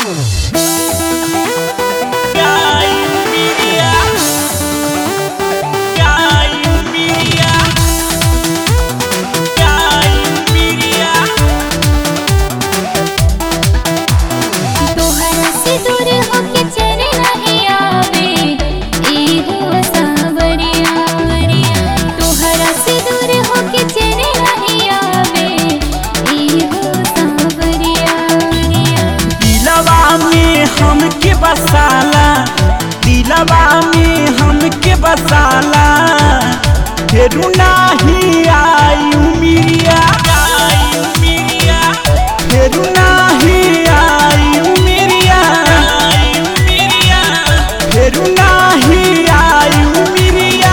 बसाला दिलवा में हमके बसाला फेरू नाही आई उमिरिया फेरू नाही आई उमिरिया फेरू नाही आई उमिरिया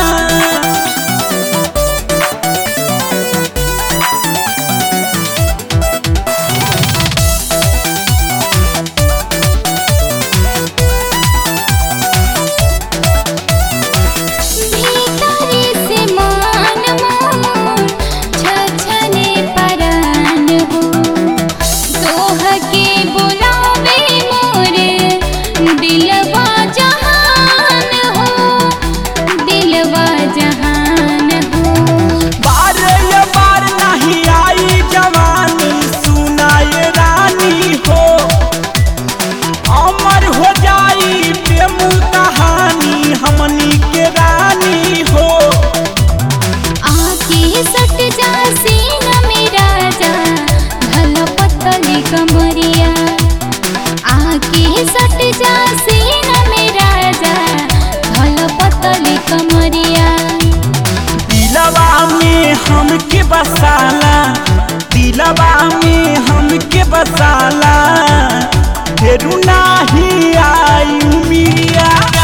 हमके बसाला दिलवा में हमके बसाला फेरू नाही आई उमिरिया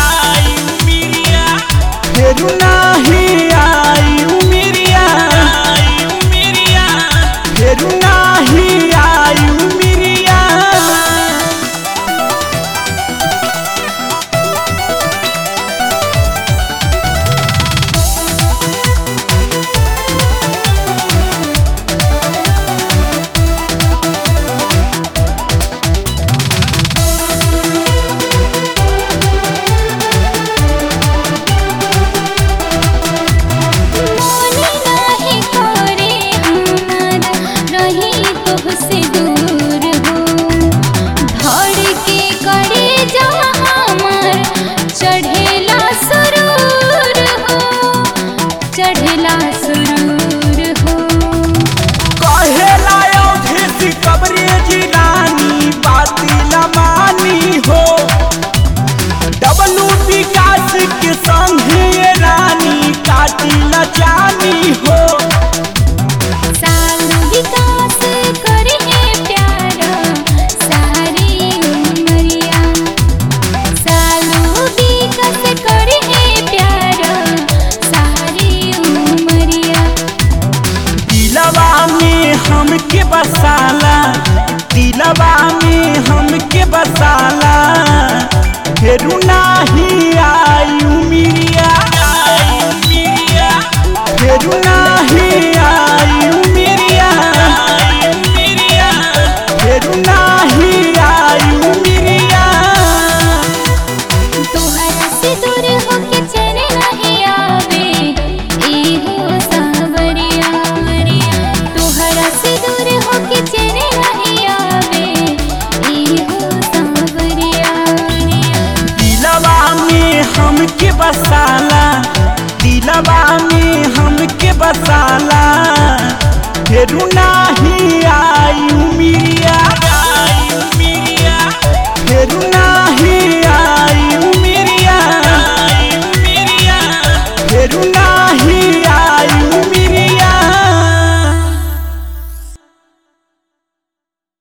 फेरू नाही आई उमिरिया फेरू नाही आई उमिरिया के संगे रानी काटिला जानी हो सालू विकास करे प्यार सारी उमरिया सालू विकास करे प्यार सारी उमरिया दिलवा में हमके बसाला दिलवा में हमके बसाला फेरू नाही आई उमिरिया फेरू नाही आई उमिरिया फेरू नाही आई उमिरिया तोहरा से दूर होके चले नहीं आवे ए हो सावरिया तोहरा से दूर होके चले नहीं आवे ए हो सावरिया हमके बसाला दिलवा में हमके बसाला फेरू